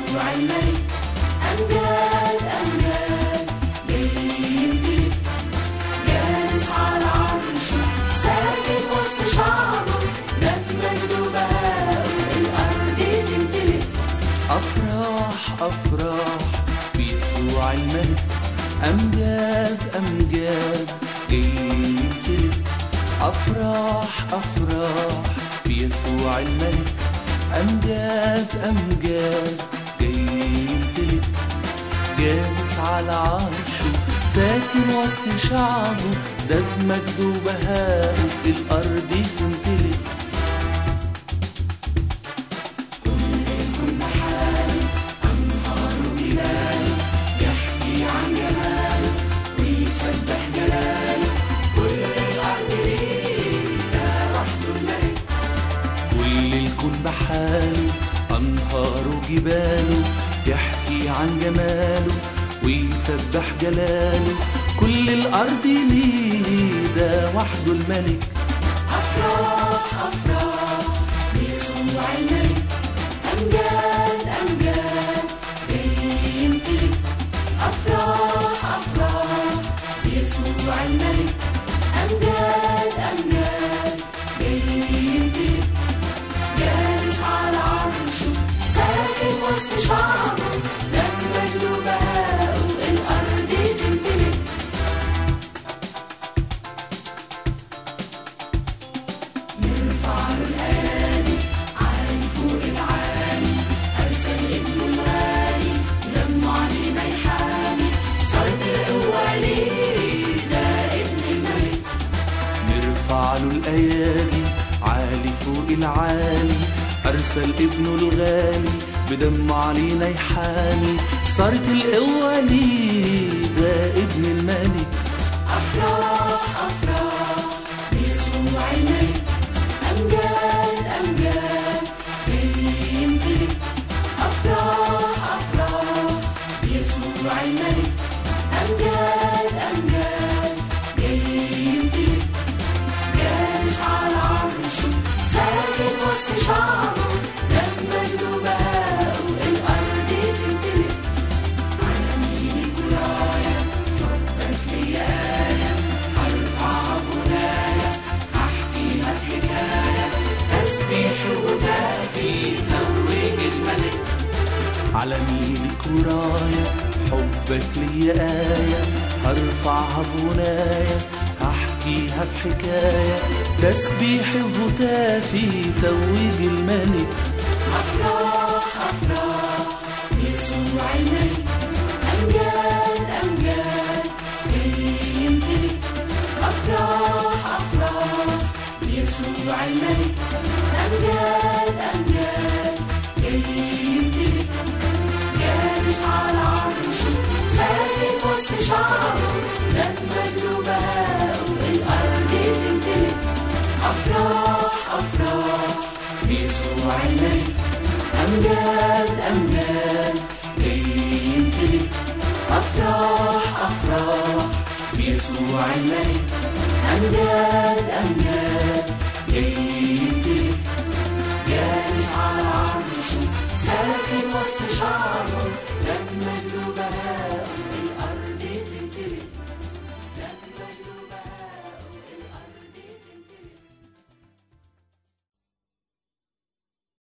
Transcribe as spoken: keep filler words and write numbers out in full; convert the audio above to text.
بيسوع الملك. أمجاد أمجاد بيمتلك، جالس على عرشه، ساكن وسط شعبه، ده مجده وبهاءه الأرض تمتلك. أفراح أفراح بيسوع الملك، أمجاد أمجاد يمتلك. أفراح أفراح بيسوع الملك، أمجاد أمجاد يمتلك. جالس على عرشه، ساكن وسط شعبه، ده بمجده وبهاءه الأرض تمتلك. بحاله أنهار جباله، يحكي عن جماله ويسبح جلاله. كل الأرض ليه، ده وحده الملك. أفراح أفراح بيسوع الملك، أمجاد أمجاد بيمتلك. أفراح أفراح بيسوع الملك، أمجاد أمجاد بيمتلك. جالس على عرشه، ساكن وسط شعبه، ده مجده وبهاءه الأرض تمتلك. نرفع له الأيادي عالي فوق العالي، أرسل ابنه الغالي، دمه علينا يحامي، صارت القوة ليه، ده ابن الملك. نرفع له الأيادي عالي فوق العالي، أرسل ابنه الغالي، بدمه علينا يحامي، صارت القوة ليه، ده ابن الملك. أفراح أفراح بيسوع الملك، أمجاد أمجاد بيمتلك. أفراح أفراح بيسوع الملك، أمجاد أمجاد بيمتلك. جالس على عرشه، ساكن وسط شعبه، ده مجده وبهاءه الأرض تمتلك. على ميلك ورايا، حبك ليا آية، هرفعها بنايا، هحكيها في حكاية، تسبيح وهتافي توج الملك. على ميلك ورايا، حبك ليا آية، هرفعها بغنايا، هحكيها في حكاية، تسبيح وهتافي توج الملك. أفراح أفراح بيسوع الملك، أمجاد أمجاد بيمتلك. أفراح أفراح بيسوع الملك، أمجاد أمجاد بيمتلك. جالس على عرشه، ساكن وسط شعبه، ده مجده وبهاءه الأرض تمتلك. أفراح أفراح بيسوع الملك، أمجاد أمجاد بيمتلك. أفراح أفراح بيسوع الملك، أمجاد أمجاد بيمتلك.